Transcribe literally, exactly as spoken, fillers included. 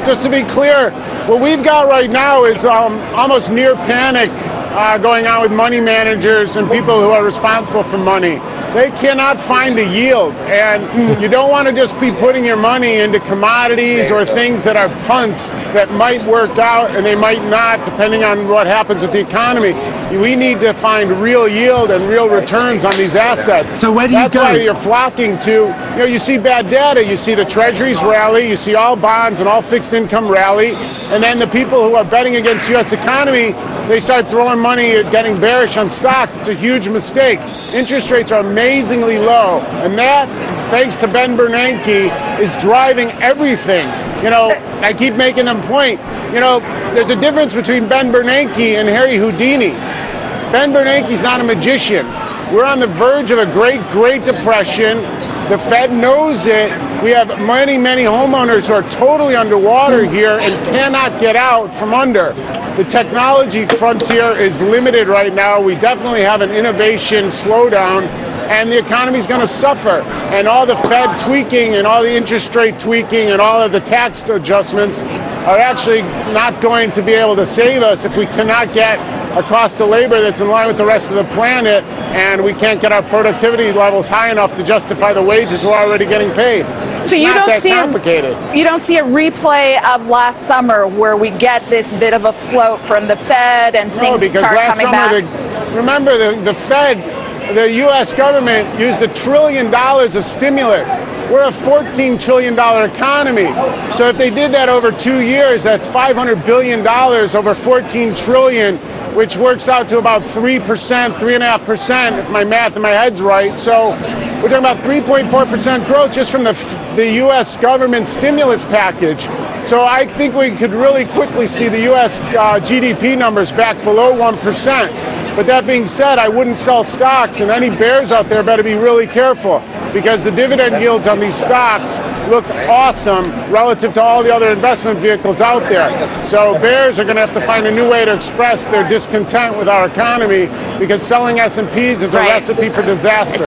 just to be clear, what we've got right now is um, almost near panic uh, going on with money managers and people who are responsible for money. They cannot find a yield, and you don't want to just be putting your money into commodities or things that are punts that might work out and they might not, depending on what happens with the economy. We need to find real yield and real returns on these assets. So where do you That's go? That's why you're flocking to, you know, you see bad data, you see the treasuries rally, you see all bonds and all fixed income rally, and then the people who are betting against the U S economy, they start throwing money at getting bearish on stocks. It's a huge mistake. Interest rates are amazingly low, and that, thanks to Ben Bernanke, is driving everything. You know, I keep making them point, you know, there's a difference between Ben Bernanke and Harry Houdini. Ben Bernanke's not a magician. We're on the verge of a great, great depression. The Fed knows it. We have many, many homeowners who are totally underwater here and cannot get out from under. The technology frontier is limited right now. We definitely have an innovation slowdown, and the economy is going to suffer. And all the Fed tweaking and all the interest rate tweaking and all of the tax adjustments are actually not going to be able to save us if we cannot get a cost of labor that's in line with the rest of the planet, and we can't get our productivity levels high enough to justify the wages we're already getting paid. It's so you not don't that see complicated. A, you don't see a replay of last summer where we get this bit of a float from the Fed and No, things because start last coming summer, back? the, remember the, the Fed, the U S government used a trillion dollars of stimulus. We're a fourteen trillion dollars economy. So if they did that over two years, that's five hundred billion dollars over fourteen trillion dollars, which works out to about three percent, three point five percent, if my math in my head's right. So we're talking about three point four percent growth just from the, the U S government stimulus package. So I think we could really quickly see the U S uh, G D P numbers back below one percent. But that being said, I wouldn't sell stocks, and any bears out there better be really careful, because the dividend yields on these stocks look awesome relative to all the other investment vehicles out there. So bears are going to have to find a new way to express their discontent with our economy, because selling S and Ps is a Right. recipe for disaster.